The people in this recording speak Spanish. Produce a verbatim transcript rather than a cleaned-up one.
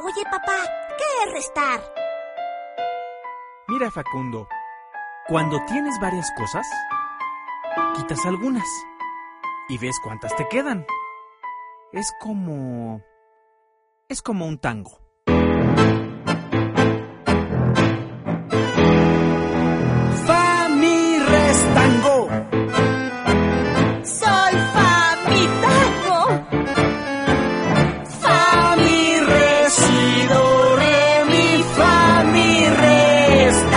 Oye, papá, ¿qué es restar? Mira, Facundo, cuando tienes varias cosas, quitas algunas y ves cuántas te quedan. Es como... es como un tango.